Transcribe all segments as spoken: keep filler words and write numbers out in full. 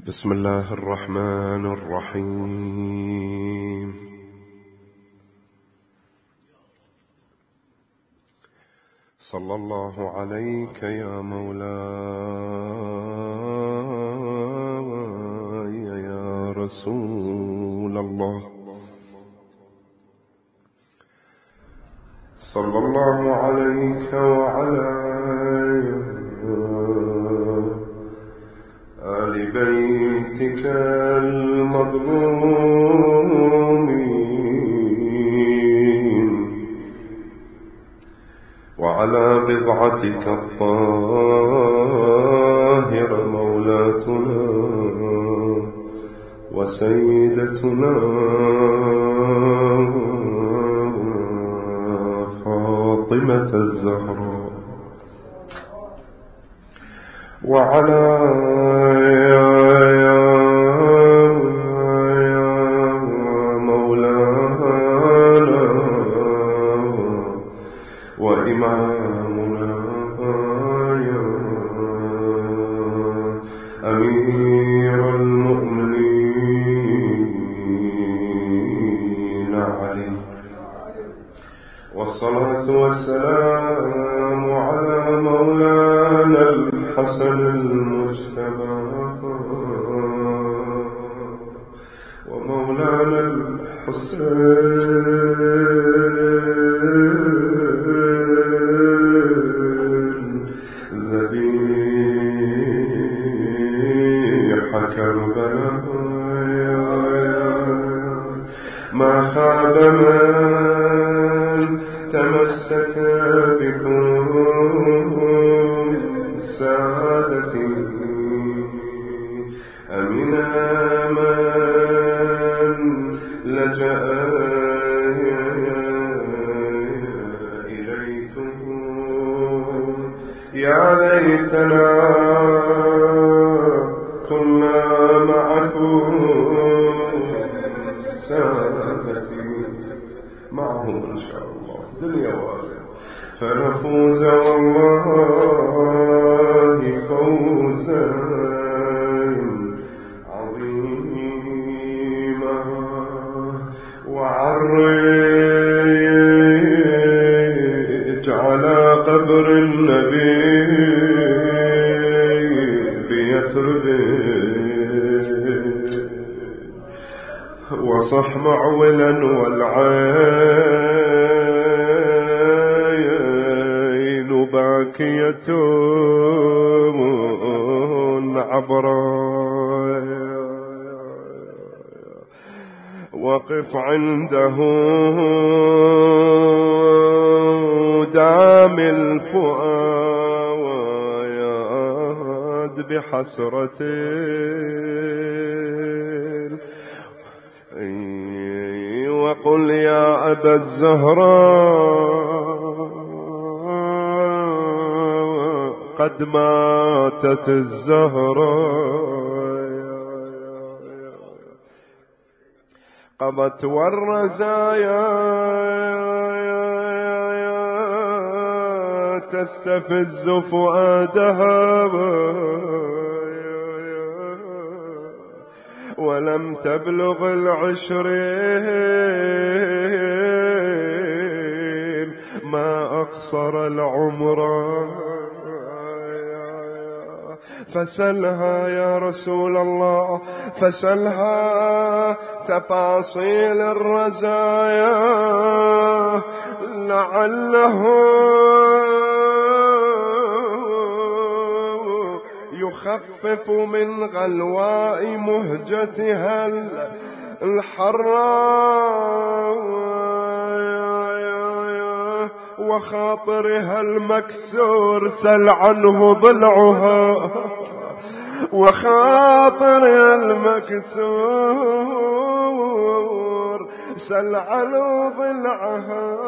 بسم الله الرحمن الرحيم. صلى الله عليك يا مولاي يا رسول الله. صلى الله عليك وعلى آل بيتك المظلومين وعلى بضعتك الطاهرة مولاتنا وسيدتنا فاطمة الزهراء وعلى مولانا وإمامنا يا أمير المؤمنين علي، والصلاة والسلام على مولانا الحسن المجتبى ومولانا الحسين ذبيح كربلاء. ما خاب من تمسك بكم سادتي، أمنا من لجأ إليكم. يا ليتنا كنا معكم سادتي، معهم إن شاء الله دنيا وآخرة، فنفوز والله فوزا عظيما. وعرج على قبر النبي بيثرب وصح معولا والعين باكية عبرا. وقف عنده دام الفؤاد بحسرة، وقل يا أبا الزهراء قد ماتت الزهراء، قضت والرزايا تستفز فؤادها، ولم تبلغ العشرين ما أقصر العمر. فسلها يا رسول الله، فسلها تفاصيل الرزايا لعله يخفف من غلواء مهجتها الحراء وخاطرها المكسور. سل عنه ضلعها وخاطرها المكسور، سل عنه ضلعها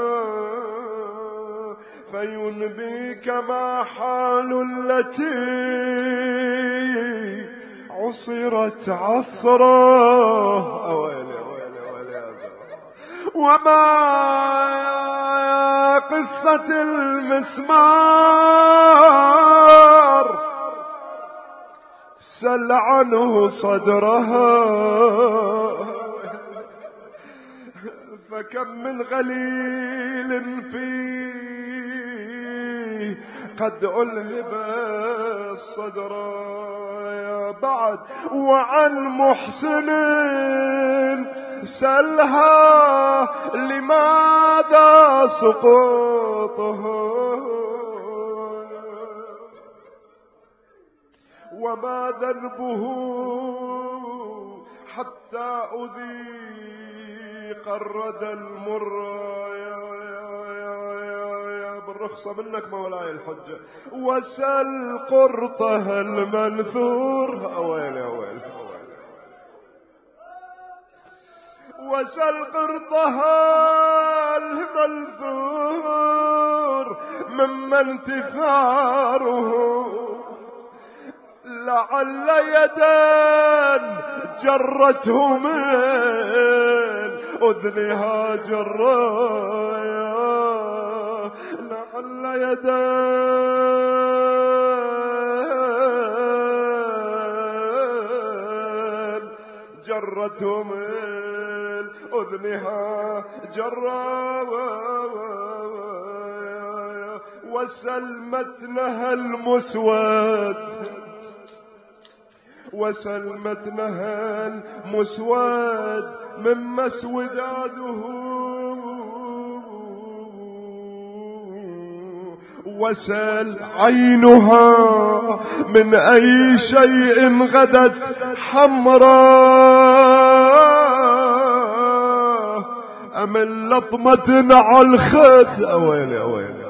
فينبيك ما حال التي عصرت عصرا. أويلي أويلي أويلي وما قصة المسمار سل عنه صدرها فكم من غليل فيه قد ألهب الصدر يا بعد. وعن محسن سلها لماذا سقوطه وما ذنبه حتى أذيق الردى المر. يا يا يا يا يا بالرخصة منك مولاي الحجة. وسل قرطها المنثور أويل أويل وسل قرطها المنثور ممن تثاره لعل يدان جرته من أذنها جرايا. لعل يدان جرته من أذنها جرايا. وسلمتنها المسود وسلمتنها المسود مما اسوداده وسل عينها من أي شيء غدت حمراء أم اللطمة على الخد أويلي أويلي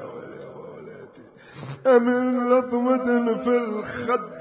أم اللطمة في الخد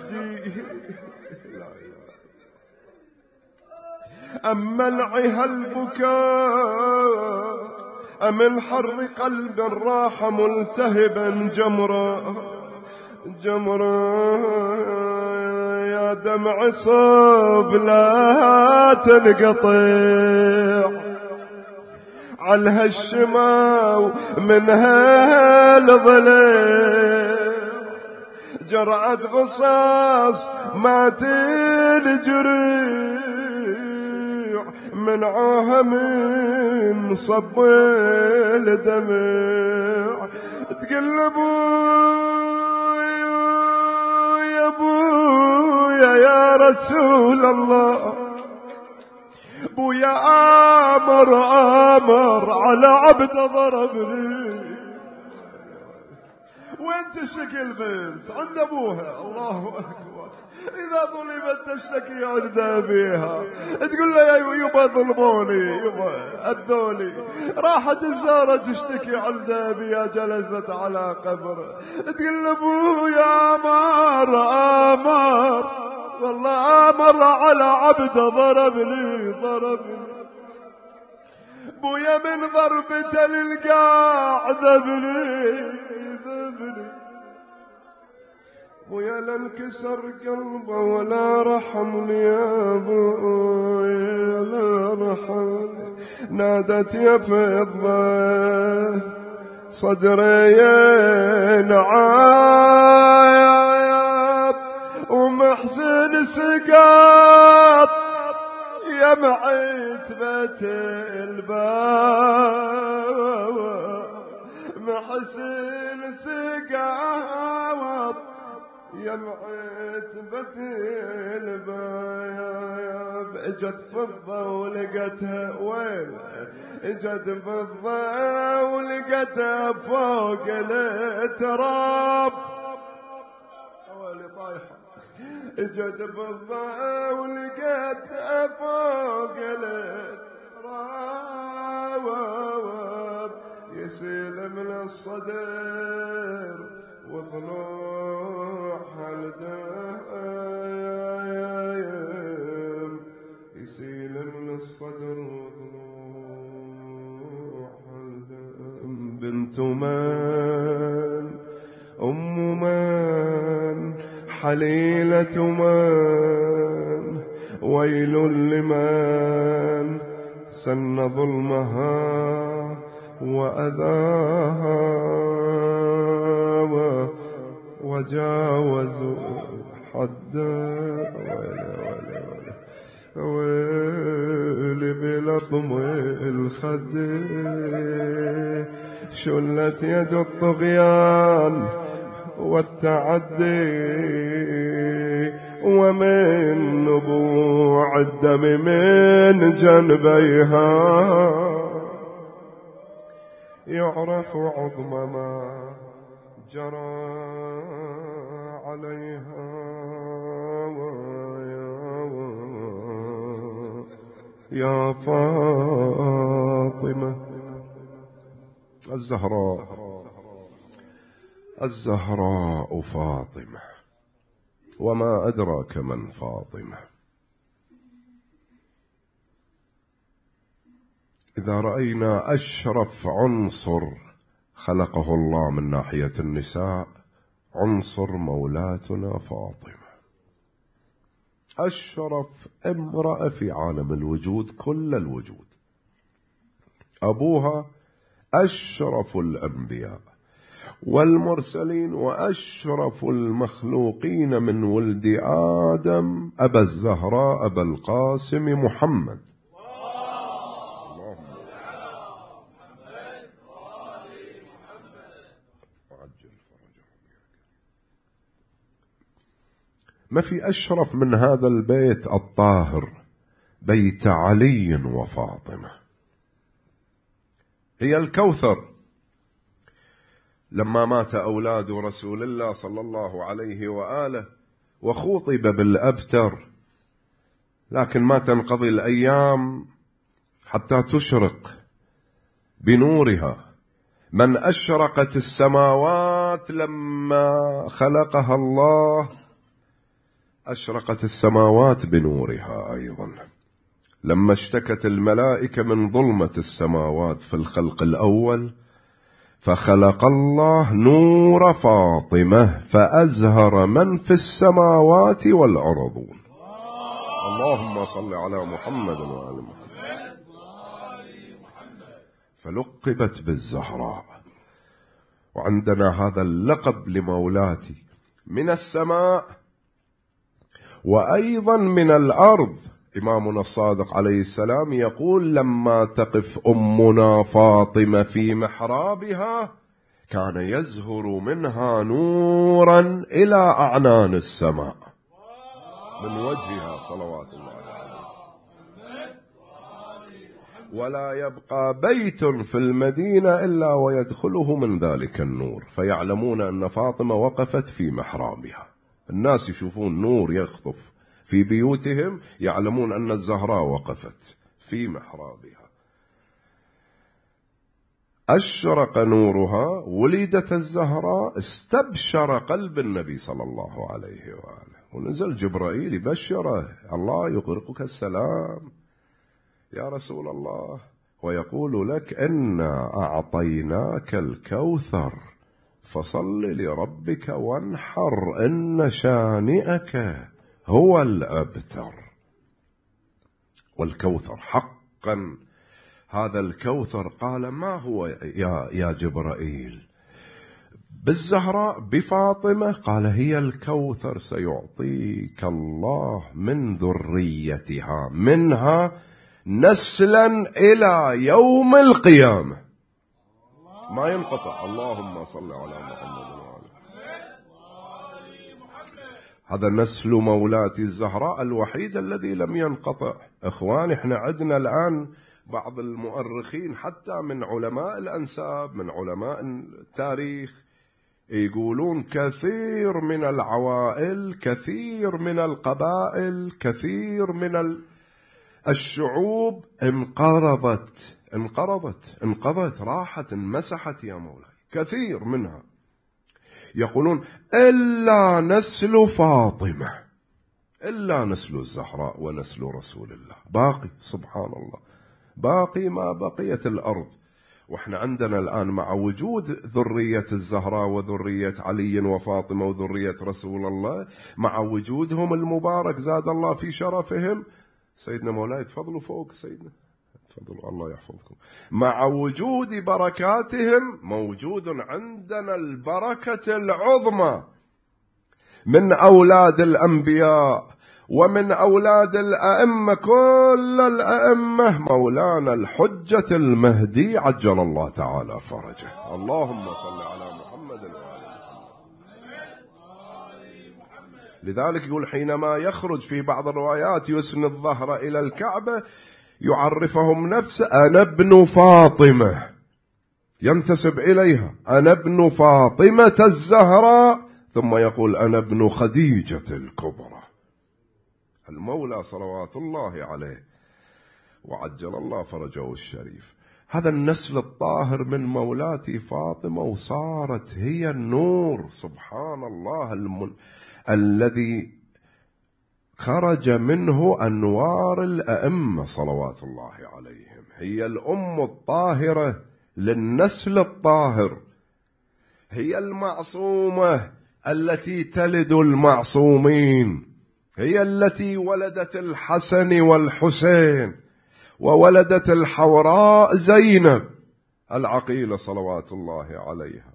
أم منعها البكاء أم الحر قلب راح ملتهبا جمرا جمرا. يا دمع صوب لا تنقطع عنها الشماء منها الظلام جرعة غصاص ما تنجري منعوها من صب الدمع. تقلبوا يا ابويا يا رسول الله بويا آمر آمر على عبد ضربني. وين تشتكي البنت؟ عند ابوها. الله اكبر. اذا ظلمت تشتكي عند ابيها تقول له يا يبا ظلموني يبا اذوني. راحت الزارة تشتكي عند ابيها جلست على قبره تقول له ابويا امر امر والله امر على عبد ضربني ضربني بويا من ضربته للقاع ذبني ذبني ويا لا انكسر قلبه ولا رحمني يا ابويا لا رحمني. نادت يا فضة صدري نعايب ومحسن سقاط يا معتبة الباب محسن سقاط يا معتبة الباب. اجت فضة ولقتها وين اجت فضة ولقتها فوق التراب اولي طايحة. اجت فضة ولقتها فوق التراب يسيل من الصدر وضلوعها الدايم يسيل من الصدر وضلوعها الدايم. بنت من أم من حليلة من ويل لمن سن ظلمها وأذاها وجاوزوا حد ويلي ويلي بلطم الخد شلت يد الطغيان والتعدي ومن نبوع الدم من جنبيها يعرف عظم ما جرى عليها يا فاطمة الزهراء الزهراء فاطمة وما أدراك من فاطمة. إذا رأينا أشرف عنصر خلقه الله من ناحية النساء عنصر مولاتنا فاطمة، أشرف امرأة في عالم الوجود كل الوجود. أبوها أشرف الأنبياء والمرسلين وأشرف المخلوقين من ولد آدم أبا الزهراء أبا القاسم محمد. ما في أشرف من هذا البيت الطاهر، بيت علي وفاطمة. هي الكوثر. لما مات أولاد رسول الله صلى الله عليه وآله وخوطب بالأبتر، لكن ما تنقضي الأيام حتى تشرق بنورها. من أشرقت السماوات لما خلقها الله أشرقت السماوات بنورها أيضا. لما اشتكت الملائكة من ظلمة السماوات في الخلق الأول فخلق الله نور فاطمة فأزهر من في السماوات والأرضون. اللهم صل على محمد وآل محمد. فلقبت بالزهراء، وعندنا هذا اللقب لمولاتي من السماء وأيضا من الأرض. إمامنا الصادق عليه السلام يقول: لما تقف أمنا فاطمة في محرابها كان يزهر منها نورا إلى أعنان السماء من وجهها صلوات الله عليه، ولا يبقى بيت في المدينة إلا ويدخله من ذلك النور، فيعلمون أن فاطمة وقفت في محرابها. الناس يشوفون نور يخطف في بيوتهم، يعلمون أن الزهراء وقفت في محرابها. أشرق نورها، ولدت الزهراء، استبشر قلب النبي صلى الله عليه وآله، ونزل جبرائيل يبشره: الله يغرقك السلام يا رسول الله، ويقول لك: إنا أعطيناك الكوثر فصل لربك وانحر إن شانئك هو الأبتر. والكوثر حقا هذا الكوثر قال: ما هو يا, يا جبرائيل؟ بالزهراء بفاطمة؟ قال: هي الكوثر سيعطيك الله من ذريتها، منها نسلا إلى يوم القيامة ما ينقطع. اللهم صل على محمد وآله. هذا نسل مولاتي الزهراء الوحيد الذي لم ينقطع. إخوان، إحنا عندنا الآن بعض المؤرخين حتى من علماء الأنساب، من علماء التاريخ، يقولون كثير من العوائل، كثير من القبائل، كثير من الشعوب انقرضت انقرضت انقضت راحت انمسحت يا مولاي، كثير منها. يقولون إلا نسل فاطمة، إلا نسل الزهراء ونسل رسول الله باقي. سبحان الله، باقي ما بقيت الأرض. وإحنا عندنا الآن مع وجود ذرية الزهراء وذرية علي وفاطمة وذرية رسول الله، مع وجودهم المبارك زاد الله في شرفهم. سيدنا مولاي تفضلوا فوق سيدنا، تفضلوا الله يحفظكم. مع وجود بركاتهم موجود عندنا البركة العظمى من أولاد الأنبياء ومن أولاد الأئمة، كل الأئمة، مولانا الحجة المهدي عجل الله تعالى فرجه. اللهم صل على محمد وآل محمد. لذلك يقول حينما يخرج في بعض الروايات يسند الظهر إلى الكعبة يعرفهم نفسه أنا ابن فاطمة، ينتسب إليها أنا ابن فاطمة الزهراء، ثم يقول أنا ابن خديجة الكبرى. المولى صلوات الله عليه وعجل الله فرجه الشريف، هذا النسل الطاهر من مولاتي فاطمة، وصارت هي النور. سبحان الله المن... الذي خرج منه أنوار الأئمة صلوات الله عليهم. هي الأم الطاهرة للنسل الطاهر، هي المعصومة التي تلد المعصومين، هي التي ولدت الحسن والحسين وولدت الحوراء زينب العقيلة صلوات الله عليها.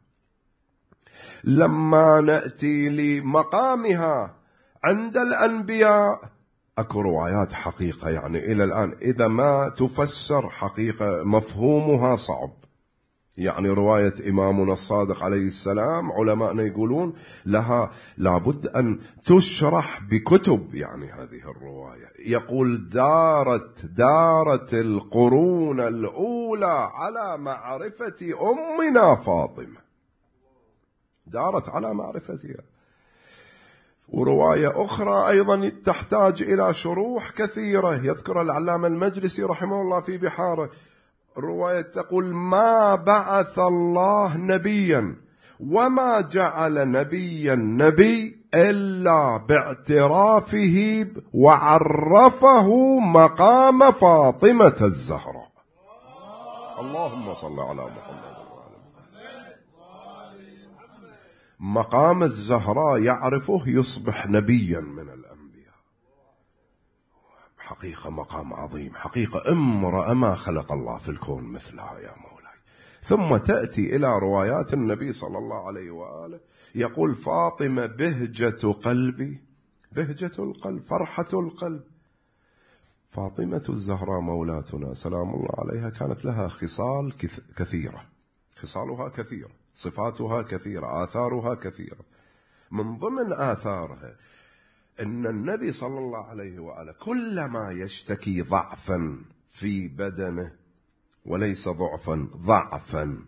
لما نأتي لمقامها عند الأنبياء، أكو روايات حقيقة يعني إلى الآن إذا ما تفسر حقيقة مفهومها صعب. يعني رواية إمامنا الصادق عليه السلام علماءنا يقولون لها لابد أن تشرح بكتب. يعني هذه الرواية يقول دارت دارت القرون الأولى على معرفة أمنا فاطمة، دارت على معرفتها. ورواية أخرى أيضا تحتاج إلى شروح كثيرة، يذكر العلامة المجلسي رحمه الله في بحاره. الرواية تقول ما بعث الله نبيا وما جعل نبيا نبي إلا باعترافه وعرفه مقام فاطمة الزهراء. اللهم صل على محمد. مقام الزهراء يعرفه يصبح نبيا من الأنبياء. حقيقة مقام عظيم، حقيقة امرأة ما خلق الله في الكون مثلها يا مولاي. ثم تأتي إلى روايات النبي صلى الله عليه وآله يقول فاطمة بهجة قلبي، بهجة القلب، فرحة القلب. فاطمة الزهراء مولاتنا سلام الله عليها كانت لها خصال كثيرة، خصالها كثيرة، صفاتها كثيرة، آثارها كثيرة. من ضمن آثارها إن النبي صلى الله عليه وآله كلما يشتكي ضعفا في بدنه، وليس ضعفا، ضعفا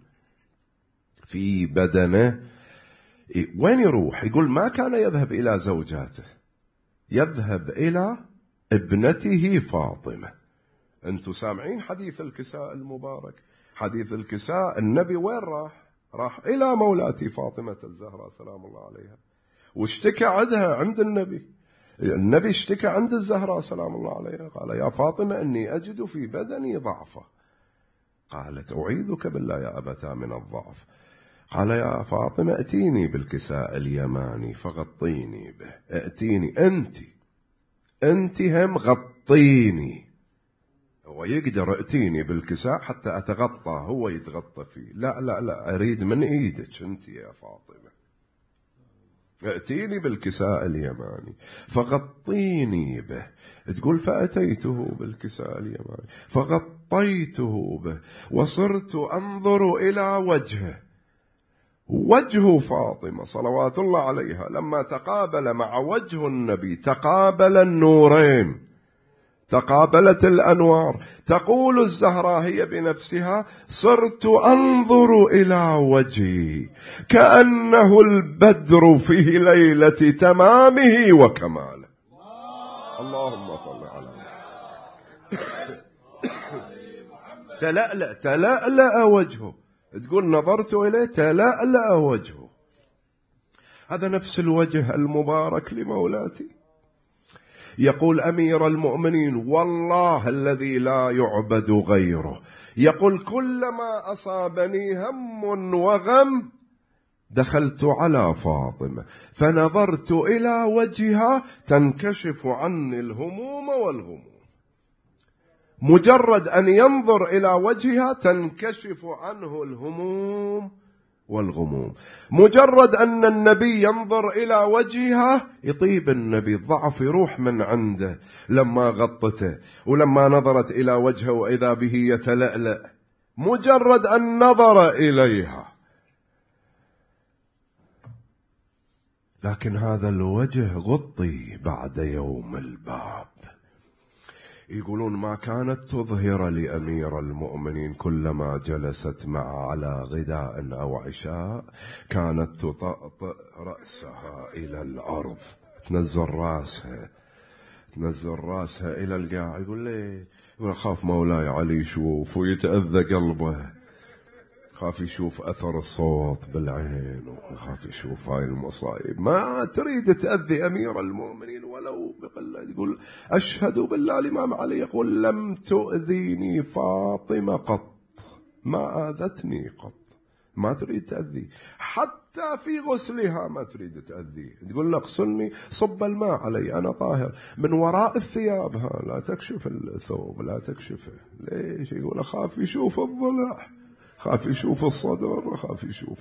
في بدنه، وين يروح؟ يقول ما كان يذهب إلى زوجاته، يذهب إلى ابنته فاطمة. أنتم سامعين حديث الكساء المبارك؟ حديث الكساء النبي وين راح؟ راح إلى مولاتي فاطمة الزهراء سلام الله عليها، واشتكى عندها عند النبي. النبي اشتكى عند الزهراء سلام الله عليها، قال يا فاطمة إني أجد في بدني ضعفا. قالت أعيذك بالله يا أبتا من الضعف. قال يا فاطمة ائتيني بالكساء اليماني فغطيني به، ائتيني أنت أنت هم غطيني. هو يقدر ائتيني بالكساء حتى أتغطى، هو يتغطى فيه. لا لا لا، أريد من إيدك أنت يا فاطمة، ائتيني بالكساء اليماني فغطيني به. تقول فأتيته بالكساء اليماني فغطيته به وصرت أنظر إلى وجهه. وجه فاطمة صلوات الله عليها لما تقابل مع وجه النبي تقابل النورين، تقابلت الأنوار. تقول الزهراء هي بنفسها صرت أنظر إلى وجهي كأنه البدر في ليلة تمامه وكماله. اللهم صل على محمد. تلألأ تلألأ وجهه، تقول نظرت إليه تلألأ وجهه. هذا نفس الوجه المبارك لمولاتي. يقول أمير المؤمنين والله الذي لا يعبد غيره، يقول كلما أصابني هم وغم دخلت على فاطمة فنظرت إلى وجهها تنكشف عني الهموم والغموم. مجرد أن ينظر إلى وجهها تنكشف عنه الهموم والغموم. مجرد أن النبي ينظر إلى وجهها يطيب النبي، الضعف يروح من عنده لما غطته، ولما نظرت إلى وجهه وإذا به يتلألأ مجرد أن نظر إليها. لكن هذا الوجه غطي بعد يوم الباب. يقولون ما كانت تظهر لأمير المؤمنين كلما جلست معه على غداء أو عشاء كانت تطأطئ رأسها إلى الأرض، تنزل رأسها تنزل رأسها إلى القاع. يقول لي يقول خاف مولاي علي يشوف ويتأذى قلبه، خاف يشوف أثر الصوت بالعين، وخاف يشوف هاي المصائب. ما تريد تأذي أمير المؤمنين ولو بقلة. يقول أشهد بالله، الإمام علي يقول لم تؤذيني فاطمة قط، ما آذتني قط. ما تريد تأذي، حتى في غسلها ما تريد تأذي. تقول لك اغسلني، صب الماء علي أنا طاهر، من وراء الثياب ها لا تكشف الثوب، لا تكشفه. ليش؟ يقول أخاف يشوف الضلع، خاف يشوف الصدر، خاف يشوف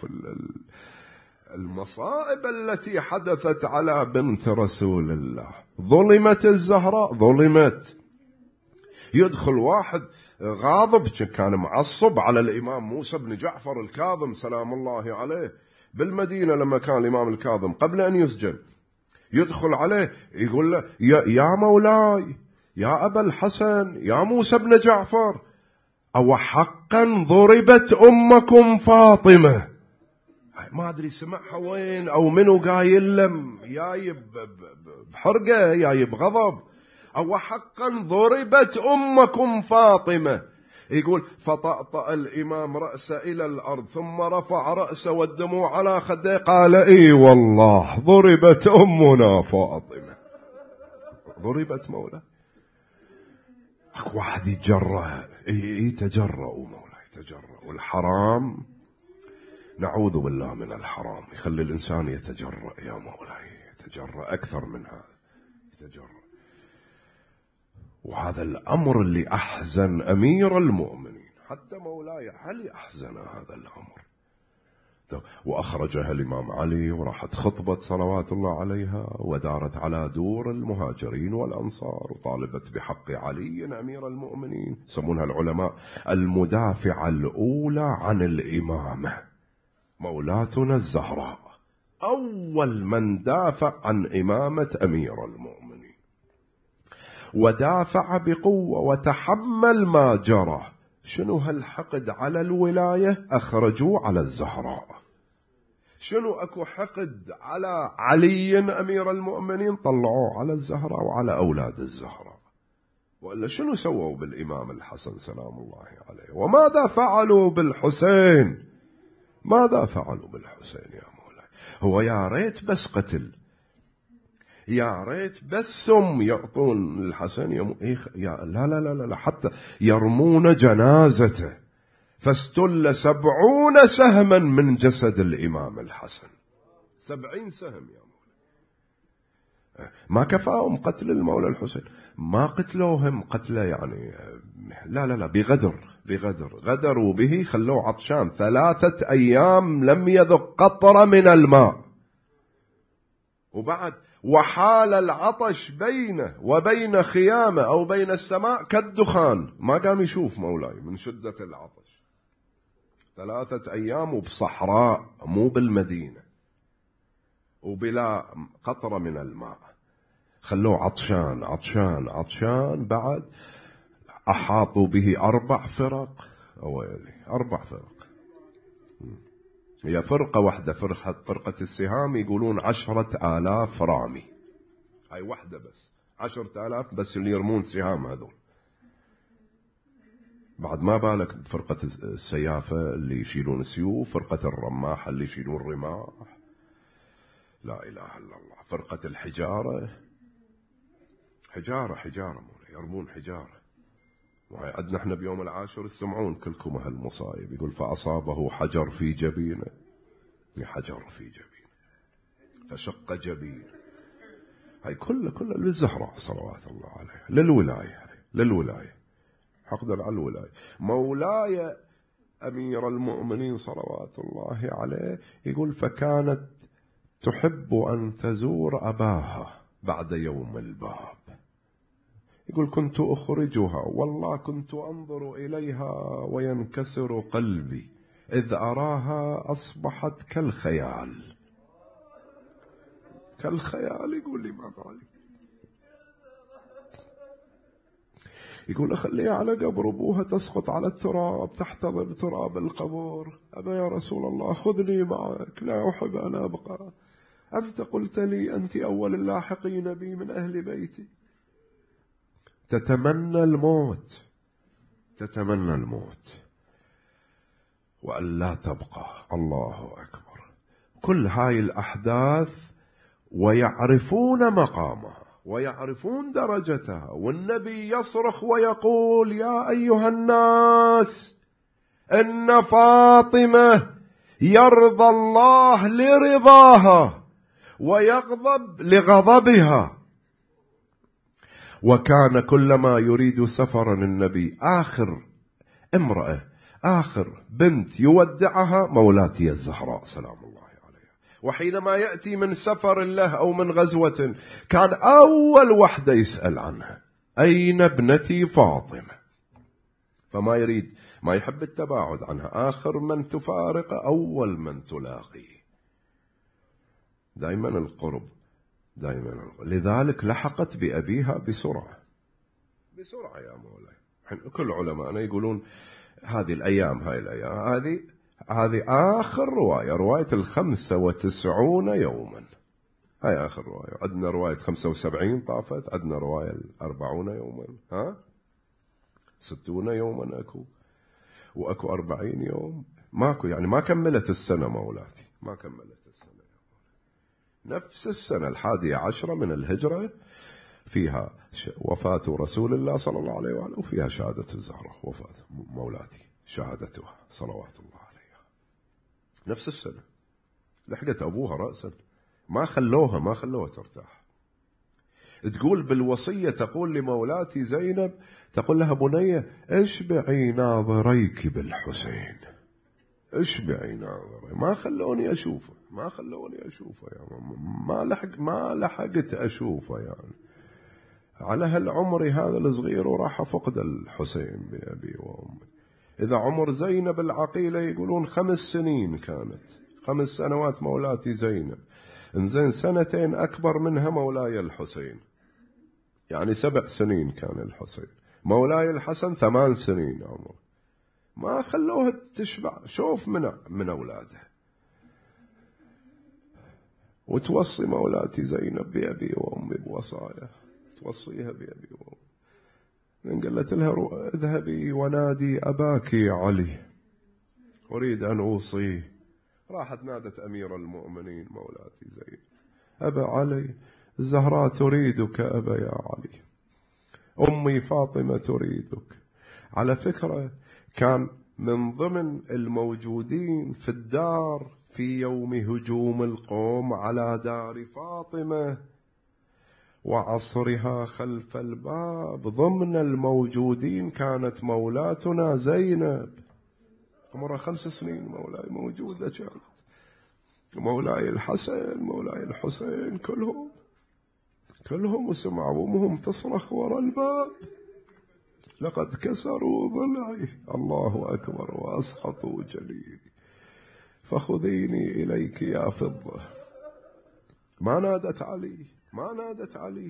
المصائب التي حدثت على بنت رسول الله. ظلمت الزهراء، ظلمت. يدخل واحد غاضب، كان معصب على الإمام موسى بن جعفر الكاظم سلام الله عليه بالمدينة لما كان الإمام الكاظم قبل أن يسجن. يدخل عليه يقول له يا, يا مولاي، يا أبا الحسن، يا موسى بن جعفر، أو حقا ضربت أمكم فاطمة؟ ما أدري سمعها وين أو منو قايل لم، جايب بحرقة جايب غضب. أو حقا ضربت أمكم فاطمة؟ يقول فطأطأ الإمام رأسه إلى الأرض ثم رفع رأسه والدموع على خده قال إي والله ضربت أمنا فاطمة، ضربت مولا. واحد يتجرأ، يتجرأوا مولا، يتجرأ. والحرام نعوذ بالله من الحرام، يخلي الإنسان يتجرأ يا مولاي، يتجرأ أكثر من هذا، يتجرأ. وهذا الأمر اللي أحزن أمير المؤمنين، حتى مولاي علي أحزن هذا الأمر. وأخرجها الإمام علي وراحت خطبت صلوات الله عليها، ودارت على دور المهاجرين والأنصار، وطالبت بحق علي أمير المؤمنين. يسمونها العلماء المدافعة الأولى عن الإمامة، مولاتنا الزهراء أول من دافع عن إمامة أمير المؤمنين، ودافع بقوة وتحمل ما جرى. شنو هالحقد على الولاية؟ أخرجوا على الزهراء. شنو أكو حقد على علي أمير المؤمنين؟ طلعوه على الزهراء وعلى أولاد الزهراء. وإلا شنو سووا بالإمام الحسن سلام الله عليه؟ وماذا فعلوا بالحسين؟ ماذا فعلوا بالحسين يا مولاي؟ هو يا ريت بس قتل، يا ريت بس سم يعطون الحسن يم... يا لا لا لا لا حتى يرمون جنازته فاستل سبعون سهما من جسد الإمام الحسن. سبعين سهم يا مولاي. ما كفاهم قتل المولى الحسين، ما قتلوهم قتله يعني لا لا لا بغدر، بغدر غدروا به، خلوه عطشان ثلاثة أيام لم يذق قطرة من الماء. وبعد وحال العطش بينه وبين خيامه أو بين السماء كالدخان، ما قام يشوف مولاي من شدة العطش. ثلاثة أيام وبصحراء مو بالمدينة وبلا قطرة من الماء، خلوه عطشان عطشان عطشان. بعد أحاطوا به أربع فرق، أويلي أربع فرق. هي فرقة واحدة، فرقة, فرقة السهام يقولون عشرة آلاف رامي، هاي واحدة بس، عشرة آلاف بس اللي يرمون سهام هذول. بعد ما بالك فرقة السيافة اللي يشيلون السيوف، فرقة الرماح اللي يشيلون الرماح، لا إله إلا الله. فرقة الحجارة، حجارة حجارة مولا، يرمون حجارة. وعندنا احنا بيوم العاشر تسمعون كلكم هالمصايب. يقول فأصابه حجر في جبينه، حجر في جبينه فشق جبينه. هاي كله كله للزهراء صلوات الله عليها، للولاية، للولاية، حقدا على الولاية. مولاي أمير المؤمنين صلوات الله عليه، يقول فكانت تحب أن تزور أباها بعد يوم الباب. يقول كنت أخرجها والله كنت أنظر إليها وينكسر قلبي إذ أراها أصبحت كالخيال. كالخيال. يقول لي ما علي، يقول أخليها على قبر أبوها تسقط على التراب تحتضر تراب القبور. أبا يا رسول الله خذني معك، لا أحب أن أبقى، أنت قلت لي أنت أول اللاحقين بي من أهل بيتي. تتمنى الموت، تتمنى الموت وأن لا تبقى. الله أكبر. كل هاي الأحداث ويعرفون مقامها ويعرفون درجتها، والنبي يصرخ ويقول يا أيها الناس إن فاطمة يرضى الله لرضاها ويغضب لغضبها. وكان كلما يريد سفرا النبي آخر امرأة آخر بنت يودعها مولاتي الزهراء سلام الله عليها. وحينما يأتي من سفر له أو من غزوة كان أول وحدة يسأل عنها أين ابنتي فاطمة، فما يريد ما يحب التباعد عنها. آخر من تفارق أول من تلاقيه، دائما القرب دائما القرب. لذلك لحقت بأبيها بسرعة بسرعة يا مولاي. كل علماءنا يقولون هذه الأيام هاي الأيام هذه هذه آخر رواية، رواية الخمسة وتسعون يوما، هاي آخر رواية. عندنا رواية خمسة وسبعين طافت، عندنا رواية الأربعون يوما، ها ستون يوما أكو، وأكو أربعين يوم، ماكو يعني ما كملت السنة مولاتي، ما كملت السنة. نفس السنة الحادية عشرة من الهجرة فيها وفاة رسول الله صلى الله عليه وآله، وفيها شهادة الزهرة وفاة مولاتي شهادتها صلوات الله عليها. نفس السنة لحقت أبوها رأسا، ما خلوها ما خلوها ترتاح. تقول بالوصية، تقول لمولاتي زينب، تقول لها بنية اشبعي ناظريك بالحسين، اشبعي ناظري. ما خلوني أشوفه ما خلوني أشوفه يعني ما لحق ما لحقت أشوفه يعني على هالعمر هذا الصغير، وراح فقد الحسين بأبي وأمي. إذا عمر زينب العقيلة يقولون خمس سنين كانت، خمس سنوات مولاتي زينب، إنزين سنتين أكبر منها مولاي الحسين، يعني سبع سنين كان الحسين. مولاي الحسن ثمان سنين عمر. ما خلوها تشبع. شوف من من أولاده. وتوصي مولاتي زينب بأبي وأمي بوصايا، توصيها بأبي وأمي. قالت لها اذهبي ونادي أباك علي، أريد أن أوصيه. راحت نادت أمير المؤمنين مولاتي زينب، أبا علي، الزهراء تريدك أبا يا علي، أمي فاطمة تريدك. على فكرة كان من ضمن الموجودين في الدار في يوم هجوم القوم على دار فاطمة وعصرها خلف الباب، ضمن الموجودين كانت مولاتنا زينب عمرها خمس سنين. مولاي موجودة كانت، مولاي الحسن مولاي الحسين كلهم كلهم وسمعوا أمهم تصرخ وراء الباب لقد كسروا ضلعي، الله أكبر، وأسقطوا جليلي، فخذيني إليك يا فضة. ما نادت علي ما نادت علي.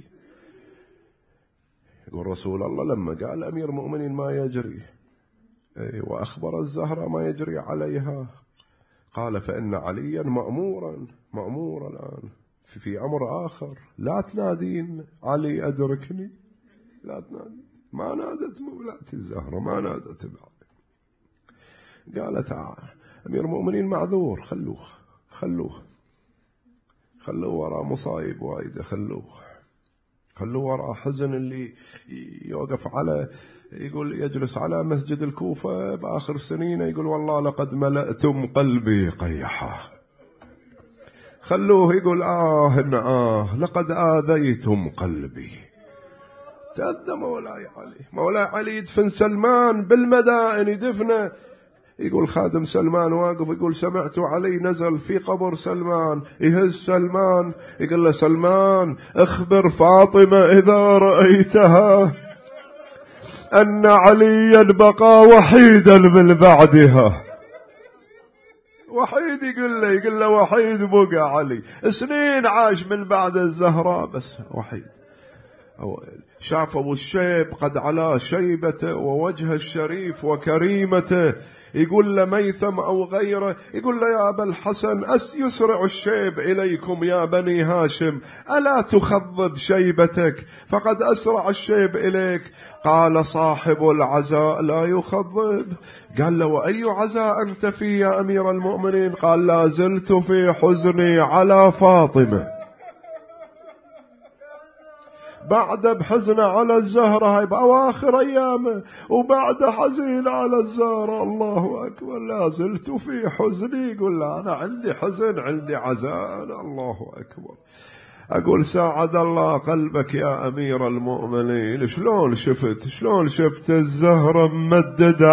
يقول رسول الله لما قال أمير المؤمنين ما يجري وأخبر الزهرة ما يجري عليها، قال فإن عليا مأمورا مأمورا الآن في أمر آخر، لا تنادين علي أدركني، لا تنادين. ما نادت مولاتي الزهرة، ما نادت بعد. قالت أمير المؤمنين معذور، خلوه خلوه خلوه وراء مصايب وايدة، خلوه خلوه وراء حزن اللي يوقف على، يقول يجلس على مسجد الكوفة بآخر سنين يقول والله لقد ملأتم قلبي قيحة. خلوه يقول آه آه لقد آذيتم قلبي. تأذى مولاي علي. مولاي علي يدفن سلمان بالمدائن، يدفنه يقول خادم سلمان واقف يقول سمعت علي نزل في قبر سلمان، يهز سلمان يقول له سلمان اخبر فاطمة إذا رأيتها أن عليا بقى وحيدا من بعدها. وحيد يقول له يقول له وحيد بقى علي، سنين عاش من بعد الزهراء بس وحيد. شاف أبو الشيب قد علا شيبته ووجه الشريف وكريمته، يقول له ميثم أو غيره، يقول له يا أبا الحسن أس يسرع الشيب إليكم يا بني هاشم، ألا تخضب شيبتك فقد أسرع الشيب إليك؟ قال صاحب العزاء لا يخضب. قال له وأي عزاء أنت فيه يا أمير المؤمنين؟ قال لا زلت في حزني على فاطمة، بعد بحزن على الزهرة هاي بأواخر أيامه، وبعد حزين على الزهرة. الله أكبر. لا زلت في حزني، يقول لا أنا عندي حزن عندي عزاء. الله أكبر. أقول ساعد الله قلبك يا أمير المؤمنين، شلون شفت شلون شفت الزهرة ممددة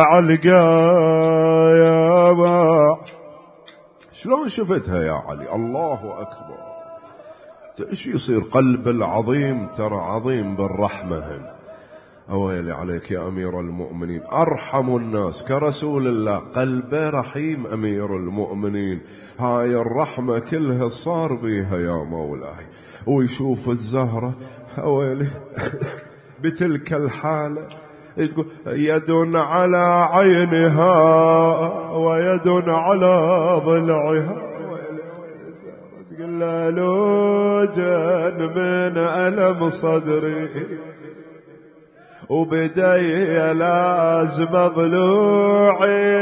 علقة، شلون شفتها يا علي؟ الله أكبر. ايش يصير قلب العظيم ترى عظيم بالرحمة. أويلي عليك يا أمير المؤمنين، أرحم الناس كرسول الله، قلبه رحيم أمير المؤمنين. هاي الرحمة كلها صار بيها يا مولاي. ويشوف الزهرة أويلي بتلك الحالة، تقول يد على عينها ويد على ضلعها، تقول لا لوجن من ألم صدري وبدي لازم ضلوعي،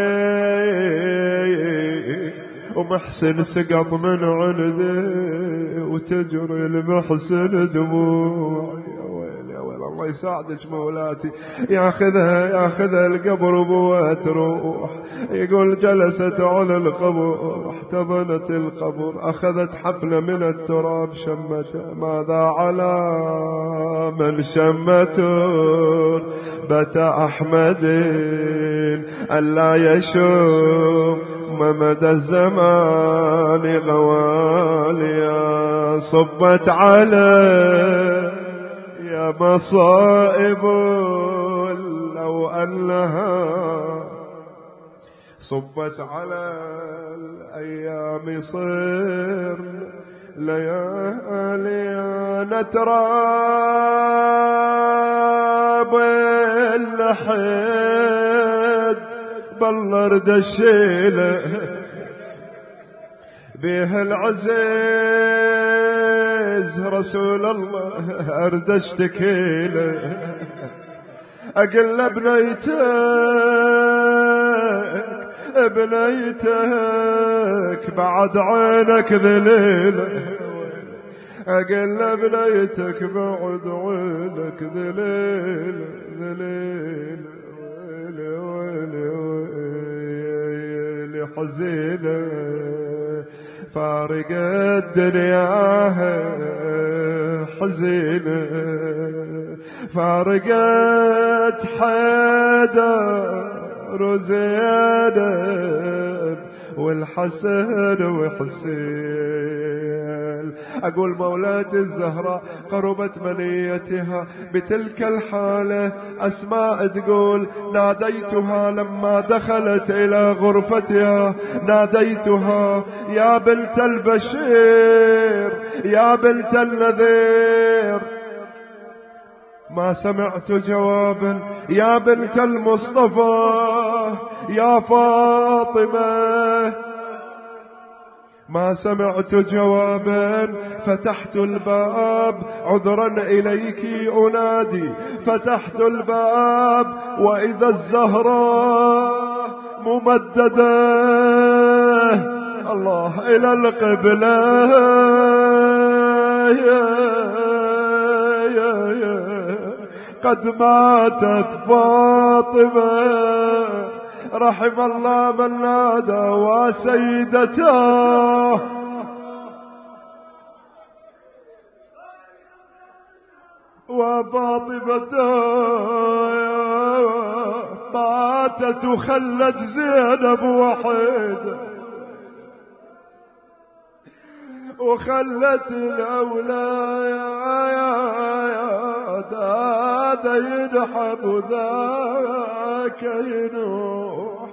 ومحسن سقط من عندي وتجري المحسن دموعي. الله يساعدك مولاتي. ياخذها ياخذها القبر بوها تروح، يقول جلست على القبر احتضنت القبر، أخذت حفلة من التراب شمته، ماذا على من شمته بتا أحمد ألا يشوم مدى الزمان غواليا، صبت على يا مصائب لو أنها صبت على الأيام صر ليالي نتراب اللحد بلرد الشيله بها العزيز رسول الله أرد اشتكي له، أقل بنيتك بنيتك بعد عينك ذليلة، أقل بنيتك بعد عينك ذليلة ذليلة ويلي ويلي ويلي حزينة فارق الدنيا حزينة، فارقت حيدر وزينب والحسن وحسين. أقول مولاتي الزهراء قربت منيتها بتلك الحالة، أسماء تقول ناديتها لما دخلت إلى غرفتها، ناديتها يا بنت البشير يا بنت النذير، ما سمعت جوابا يا بنت المصطفى يا فاطمة، ما سمعت جوابا. فتحت الباب عذرا إليك أنادي، فتحت الباب وإذا الزهراء ممددة الله إلى القبلة، قد ماتت فاطمة رحم الله من نادى وسيدته. وفاطمة ماتت وخلت زينب وحيدة وخلت الأولاد هذا ينحب وذاك ينوح.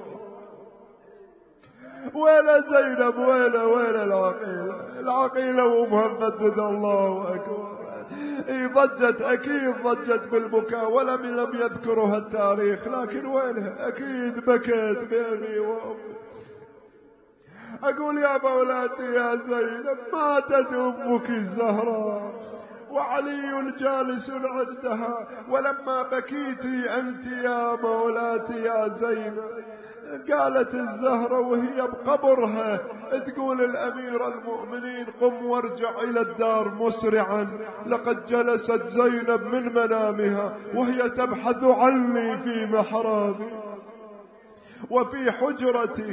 ولا زينب ولا ولا العقيلة العقيلة ومهمد الله أكبر. ضجت أكيد ضجت بالبكاء ولم لم يذكرها التاريخ، لكن وينها أكيد بكت بأبي وأمي. أقول يا مولاتي يا زينب ماتت أمك الزهراء وعلي جالس عندها، ولما بكيتي أنت يا مولاتي يا زينب قالت الزهرة وهي بقبرها تقول الأمير المؤمنين قم وارجع إلى الدار مسرعا، لقد جلست زينب من منامها وهي تبحث عني في محرابي وفي حجرتي.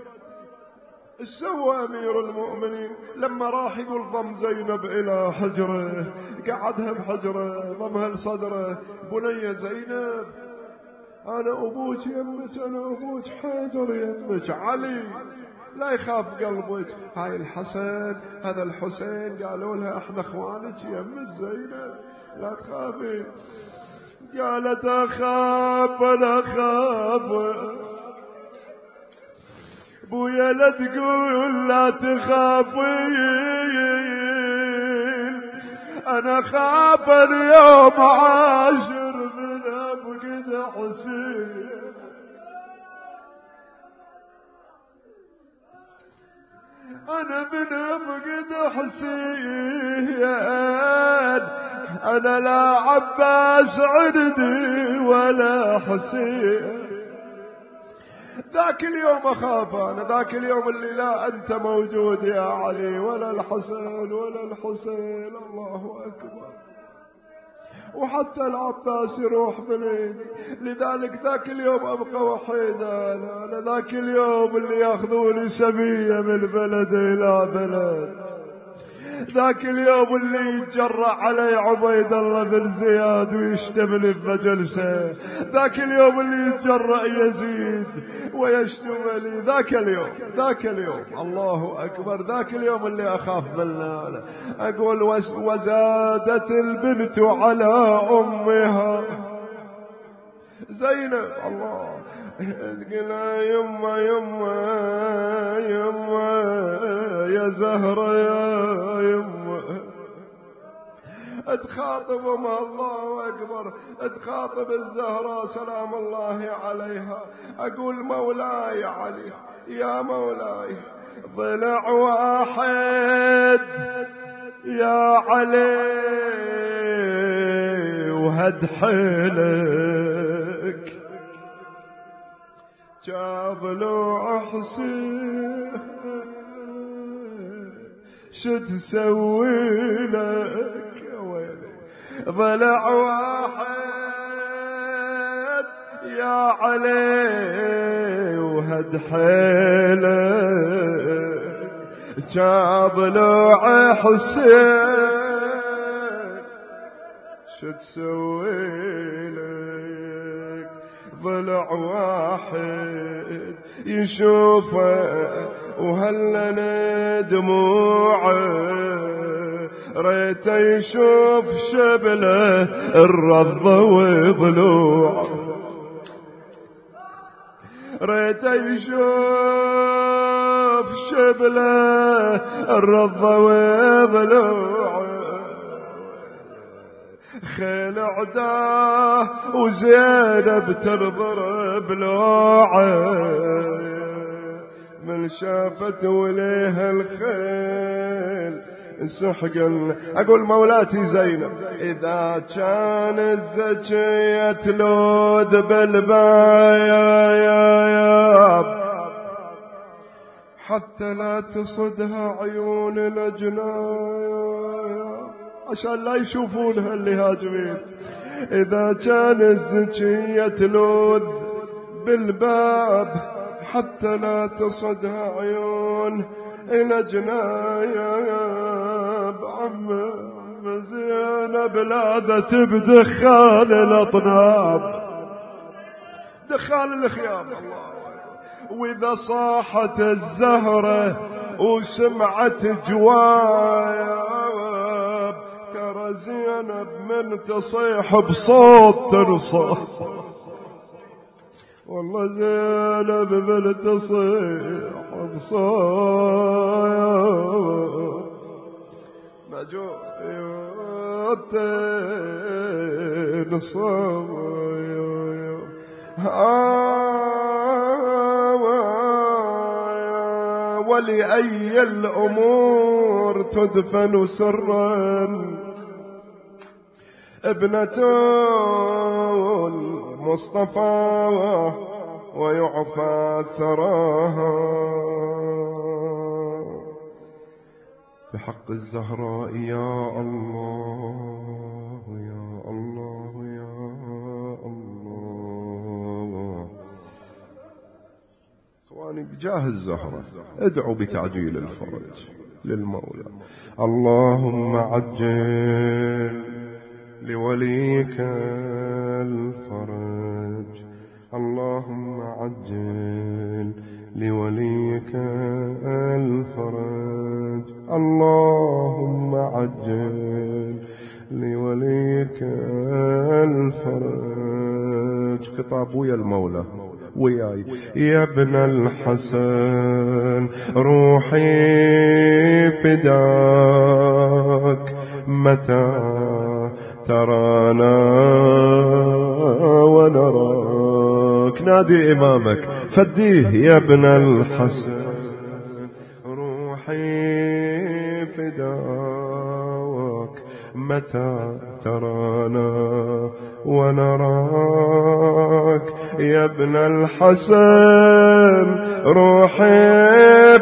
سوى أمير المؤمنين لما راح يقول ضم زينب إلى حجره، قعدها بحجره ضمها لصدره. بني زينب أنا أبوك يمك، أنا أبوك حيدر يمك علي، لا يخاف قلبك. هاي الحسن هذا الحسين قالوا لها احنا اخوانك يمك زينب لا تخافي. قالت أخاف أنا أخاف بويا لا تقول لا تخافين، أنا خاف اليوم عاشر من أبقد حسين. أنا من أبقد حسين أنا لا عباس عندي ولا حسين. ذاك اليوم أخاف أنا، ذاك اليوم اللي لا أنت موجود يا علي ولا الحسن ولا الحسين. الله أكبر. وحتى العباس يروح من ايدي، لذلك ذاك اليوم أبقى وحيدا. أنا, أنا ذاك اليوم اللي ياخذوني سبية من بلد إلى بلد، ذاك اليوم اللي يتجرأ علي عبيد الله بن زياد ويشتمني بمجلسه، ذاك اليوم اللي يتجرأ يزيد ويشتمني، ذاك اليوم ذاك اليوم الله أكبر. ذاك اليوم اللي أخاف منه أنا. أقول وزادت البنت على أمها زينب. الله تقول يما يما يما يا زهرة يا يما، تخاطب ما الله أكبر، تخاطب الزهراء سلام الله عليها. أقول مولاي علي يا مولاي ضلع واحد يا علي وهد حيلك جاضلو حسين شو تسوي لك يا ويلي. ضلع واحد يا علي وهد حيلك جاضلو حسين شو تسوي لك. ضلع واحد يشوفه وهلنا دموعه، ريته يشوف شبله الرضة وضلوعه، ريته يشوف شبله الرضة وضلوعه. خيل عداه وزينب تنضرب لوعه، من شافت وليها الخيل سحقا. أقول مولاتي زينب إذا كان الزكية تلوذ بالباياب حتى لا تصدها عيون الأجناب، عشان لا يشوفونها اللي هاجمين. إذا كان الزكية تلوذ بالباب حتى لا تصدها عيون الأجناب. عم زينب لاذت بدخان الأطناب، دخان الخيام. الله أكبر. وإذا صاحت الزهرة وسمعت جواب، ترى زينب من تصيح بصوت تنصح. والله زينب من تصيح بصوت نجوت تنصح. ولأي الأمور تدفن سرا ابنة المصطفى ويعفى ثراها. بحق الزهراء يا الله يا الله يا الله. اخواني بجاه الزهرة ادعوا بتعجيل الفرج للمولى. اللهم عجل لوليك الفرج، اللهم عجل لوليك الفرج، اللهم عجل لوليك الفرج. خطاب ويا المولى وياي. يا ابن الحسن روحي فداك، متى ترانا ونراك. نادي إمامك فديه. يا ابن الحسن روحي فداك، متى ترانا ونراك. يا ابن الحسن روحي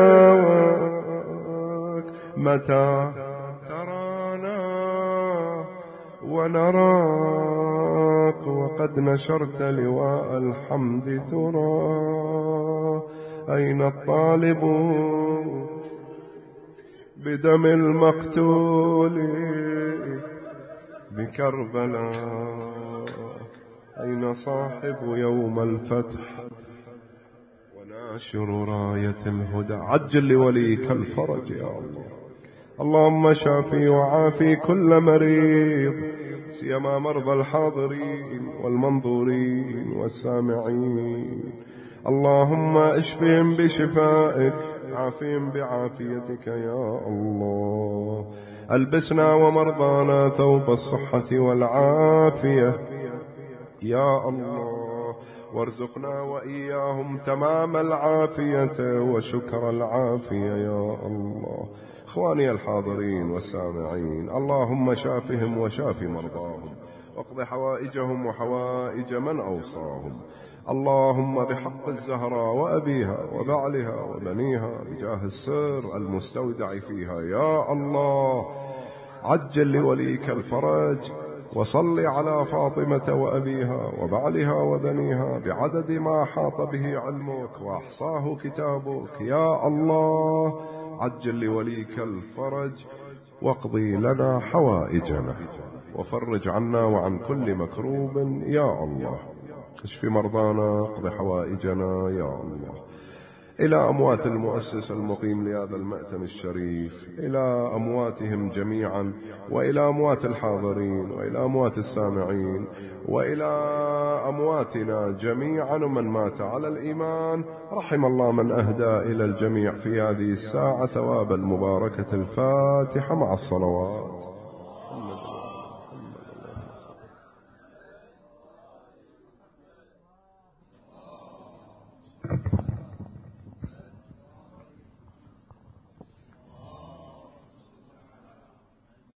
فداك، متى ترانا ونراك. وقد نشرت لواء الحمد ترى، أين الطالب بدم المقتول بكربلاء؟ أين صاحب يوم الفتح وناشر راية الهدى؟ عجل لوليك الفرج يا الله. اللهم شافي وعافي كل مريض، سيما مرضى الحاضرين والمنظورين والسامعين. اللهم اشفهم بشفائك، عافهم بعافيتك يا الله. ألبسنا ومرضانا ثوب الصحة والعافية يا الله، وارزقنا وإياهم تمام العافية وشكر العافية يا الله. إخواني الحاضرين والسامعين، اللهم شافهم وشاف مرضاهم، واقض حوائجهم وحوائج من أوصاهم. اللهم بحق الزهراء وأبيها وبعلها وبنيها، بجاه السر المستودع فيها يا الله، عجل لوليك الفرج، وصل على فاطمة وأبيها وبعلها وبنيها بعدد ما حاط به علمك وأحصاه كتابك يا الله. عجل لوليك الفرج، واقضي لنا حوائجنا، وفرج عنا وعن كل مكروب يا الله. اشف مرضانا، اقض حوائجنا يا الله. إلى أموات المؤسس المقيم لهذا المأتم الشريف، إلى أمواتهم جميعا، وإلى أموات الحاضرين، وإلى أموات السامعين، وإلى أمواتنا جميعا، ومن مات على الإيمان. رحم الله من أهدى إلى الجميع في هذه الساعة ثواب المباركة الفاتحة مع الصلوات.